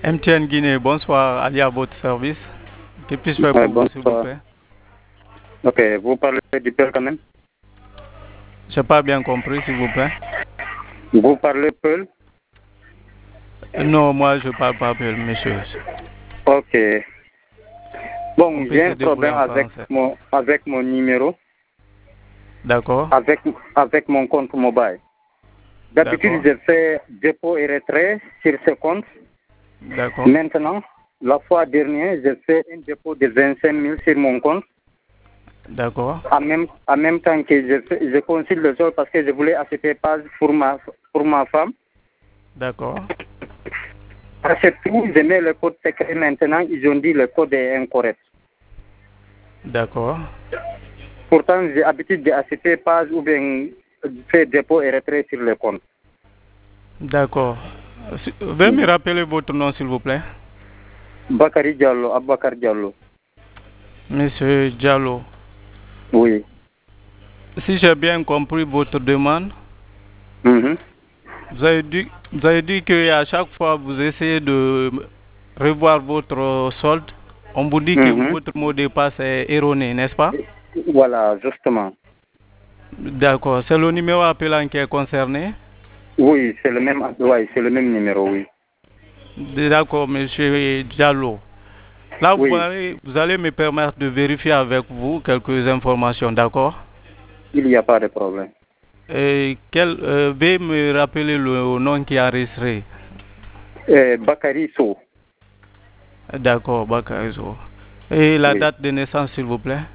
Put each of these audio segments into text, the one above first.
MTN Guinée, bonsoir, Ali à votre service. Que puis-je faire pour vous, s'il vous Bonsoir. plaît? Ok, vous parlez du Peul quand même? Je n'ai pas bien compris, s'il vous plaît. Vous parlez Peul? Non, moi, je ne parle pas Peul, monsieur. Ok. On Bon, peut j'ai se un débrouiller problème en français. avec mon numéro, D'accord, avec mon compte mobile. D'habitude, d'accord, je fais dépôt et retrait sur ce compte. d'accord, Maintenant, la fois dernière, j'ai fait un dépôt de 25 000 sur mon compte. d'accord, En même temps que je consulte le sol parce que je voulais acheter pas pour ma femme. d'accord, Achète tout, je mets le code secret maintenant, ils ont dit le code est incorrect. d'accord, Pourtant, j'ai l'habitude d'acheter pas ou bien faire dépôt et retrait sur le compte. d'accord. Veuillez me rappeler votre nom, s'il vous plaît. Bakary Diallo, Abakar Diallo. Monsieur Diallo, Oui. si j'ai bien compris votre demande, Mhm. vous avez dit qu'à chaque fois vous essayez de revoir votre solde, on vous dit que Mhm. votre mot de passe est erroné, n'est-ce pas? Voilà, justement. D'accord, c'est le numéro appelant qui est concerné. Oui, c'est le même, ouais, c'est le même numéro, oui. D'accord, monsieur Diallo. Là, Oui, vous allez me permettre de vérifier avec vous quelques informations, d'accord? il n'y a pas de problème. Et veuillez me rappeler le nom qui est enregistré. Bakary Sow, D'accord, Bakarizo. Et la oui. date de naissance, s'il vous plaît.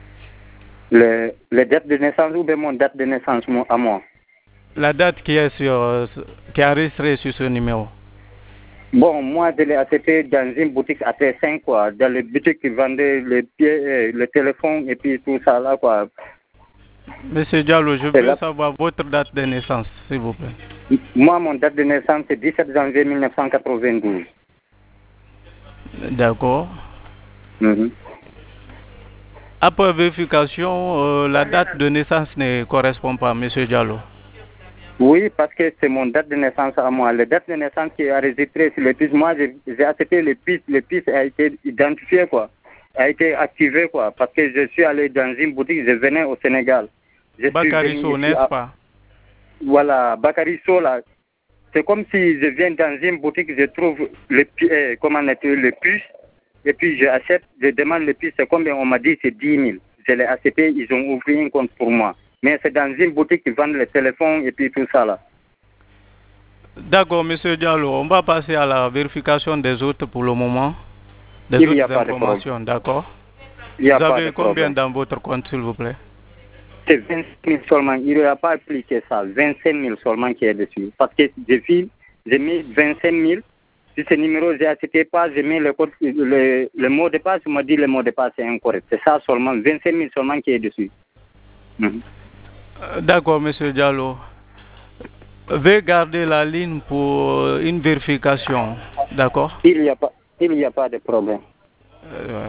Le date de naissance ou bien mon date de naissance à moi. La date qui est enregistrée sur ce numéro. Bon, moi, je l'ai acheté dans une boutique à T5, quoi. Dans les boutiques qui vendaient les pieds, le téléphone et puis tout ça, là, quoi. Monsieur Diallo, je C'est veux là. savoir votre date de naissance, s'il vous plaît. Moi, mon date de naissance, c'est 17 janvier 1992. D'accord. Mhm. Après vérification, la date de naissance ne correspond pas, monsieur Diallo. Oui, parce que c'est mon date de naissance à moi. La date de naissance qui est enregistrée sur le puce, moi, j'ai acheté le puce a été identifié, quoi. A été activé, quoi. Parce que je suis allé dans une boutique, je venais au Sénégal. Je suis venu Bakariso, ici n'est-ce pas? voilà, Bakary Sow, là. C'est comme si je viens dans une boutique, je trouve comment on appelle le puce, et puis j'achète, je demande le puce, c'est combien? On m'a dit c'est 10 000. Je l'ai acheté, ils ont ouvert un compte pour moi. Mais c'est dans une boutique qui vend les téléphones et puis tout ça là. D'accord, monsieur Diallo, on va passer à la vérification des autres pour le moment, des Il n'y a autres pas de problème. informations, d'accord? Il n'y a Vous pas de avez combien problème. dans votre compte, s'il vous plaît? C'est 25 000 seulement. Il n'y a pas plus que ça. 25 000 seulement qui est dessus. Parce que j'ai mis 25 000. Si ce numéro, j'ai acheté pas, j'ai mis le mot de passe, il m'a dit le mot de passe est incorrect. C'est ça seulement, 25 000 seulement qui est dessus. Mhm. D'accord, monsieur Diallo. Veuillez garder la ligne pour une vérification, d'accord? Il n'y a pas de problème. Euh,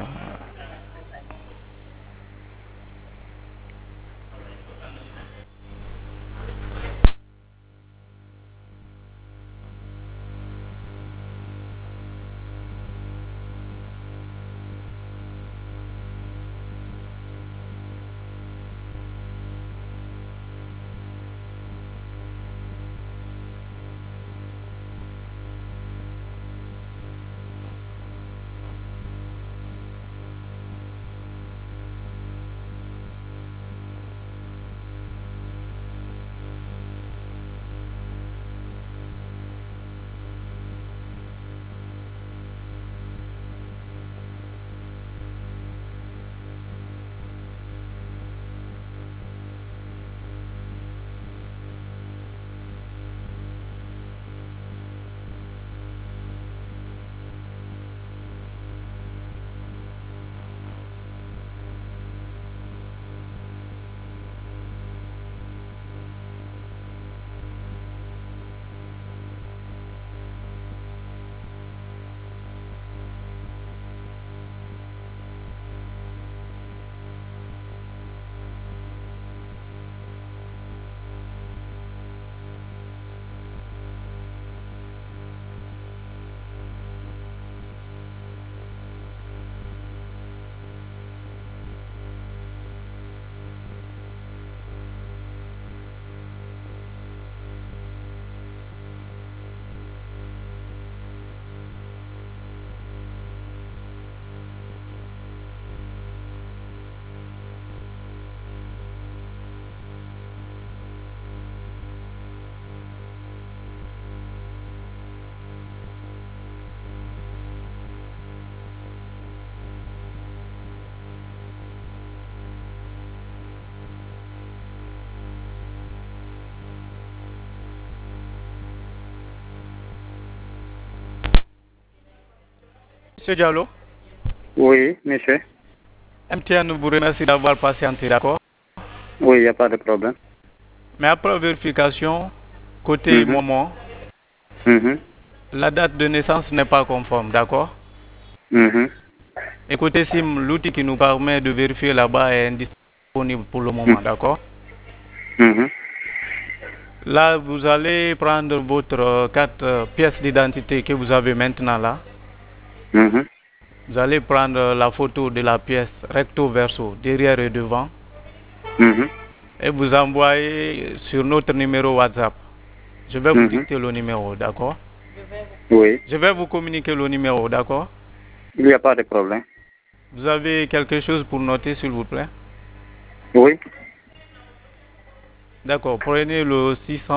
Monsieur Diallo, Oui, monsieur. MTN vous remercie d'avoir patienté, d'accord? Oui, il n'y a pas de problème. Mais après vérification, côté Mhm. moment, Mhm. la date de naissance n'est pas conforme, d'accord? Mhm. Et côté SIM, l'outil qui nous permet de vérifier là-bas est indisponible pour le moment, d'accord? Mhm. Là, vous allez prendre votre carte pièce d'identité que vous avez maintenant là. Mhm. Vous allez prendre la photo de la pièce recto verso, derrière et devant, Mhm. et vous envoyer sur notre numéro WhatsApp. Je vais vous Mhm. dicter le numéro, d'accord? Oui, Je vais vous communiquer le numéro, d'accord? il n'y a pas de problème. Vous avez quelque chose pour noter, s'il vous plaît? Oui, D'accord, prenez le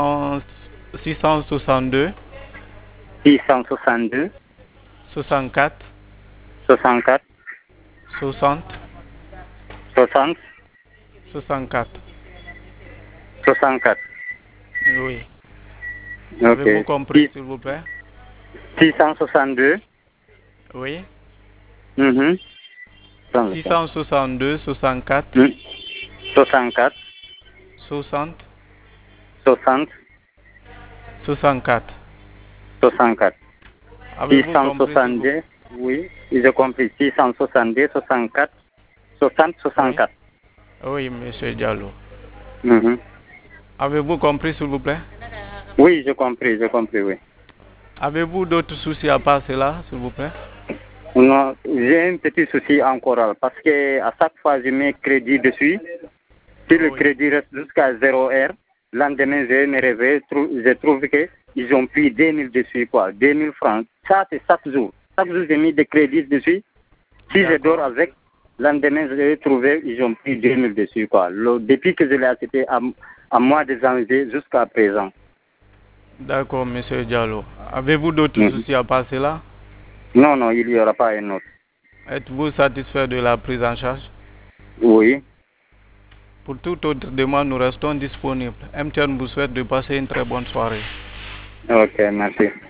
662 662 64 64 60 60 64. 64. Oui. Avez-vous Ok. compris, s'il vous plaît? 662. Oui. Mhm. 662 64 Mhm. 64 60 60 64. 64. Avez-vous compris, s'il vous plaît? 662, oui, j'ai compris. 662 64 60 Oui. 64. Oui, monsieur Diallo. Mhm. Avez-vous compris, s'il vous plaît? Oui, j'ai compris, oui. Avez-vous d'autres soucis à part cela, s'il vous plaît? Non, j'ai un petit souci encore parce que à chaque fois je mets crédit dessus. Si le Oui. crédit reste jusqu'à 0 heure, lendemain je me réveille, je trouve qu'ils ont pris 2000 dessus, quoi, 2000 francs. Ça, c'est chaque jour. Chaque jour, j'ai mis des crédits dessus. Si je dors D'accord. avec, lendemain, je vais trouver, ils ont pris 2000 dessus, quoi. Depuis que je l'ai acheté à mois de janvier jusqu'à présent. D'accord, monsieur Diallo. Avez-vous d'autres Mhm. soucis à part cela? Non, non, il n'y aura pas un autre. Êtes-vous satisfait de la prise en charge? Oui. Pour toute autre demande, nous restons disponibles. MTN vous souhaite de passer une très bonne soirée. Ok, merci.